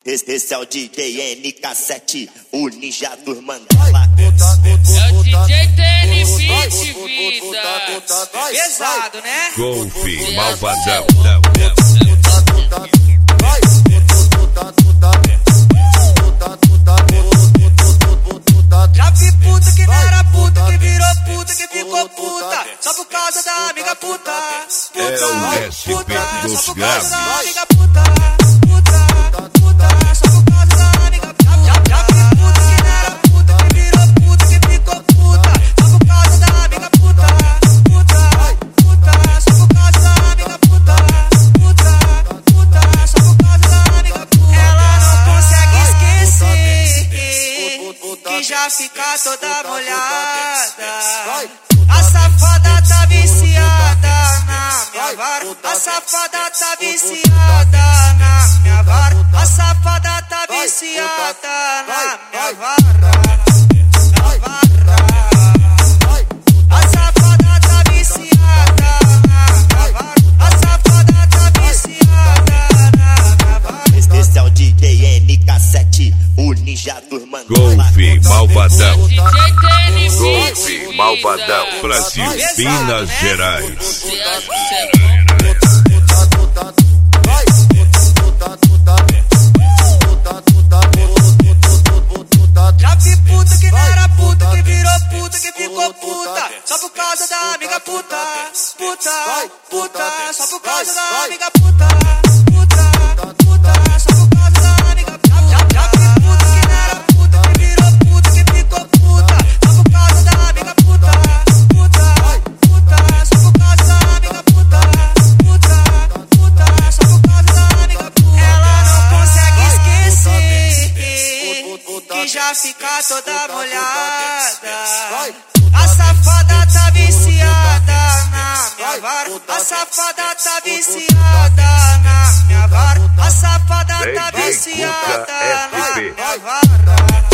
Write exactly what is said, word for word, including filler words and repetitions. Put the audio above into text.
Esse, esse é o D J N K sete, o ninja dos Mandela. É o D J T N vinte, vida. Pesado, né? Golfe, malvadão. Já vi puta que não era puta, que virou puta, que ficou puta, só por causa da amiga puta. Puta, É o S P puta, dos só por causa da graves. amiga puta. Puta, puta, só por causa da amiga puta. Já, já vi puta que não era puta, que virou puta, que ficou puta, só por causa da amiga puta. Puta, puta, só por causa da amiga puta. Puta, puta, só por causa da amiga puta. Ela não consegue esquecer que já fica toda molhada. A safada tá viciada na minha vara. A safada tá viciada na minha vara. A safada tá viciada na minha vara. Na vara. A safada tá viciada na minha vara. A safada tá viciada na minha vara. Esse, esse é o D J N K sete, o ninja dos Mandela. Golfe, malvadão. D J T N vinte, Golfe, malvadão. Brasil, Minas Gerais. Já vi puta que não era puta, que virou puta, que ficou puta, só por causa da amiga puta. Puta, puta, só por causa da amiga puta. Puta, puta, só por causa da amiga puta. Já, já vi puta que não era puta, que virou puta, que ficou puta, só por causa da amiga puta. Puta, puta, só por causa da amiga puta. Puta, puta, só por causa da amiga puta. Ela não consegue esquecer que já fica toda molhada. A safada tá viciada na minha vara. A safada tá viciada na minha vara. A safada tá D J viciada Cuca na S P. minha vara.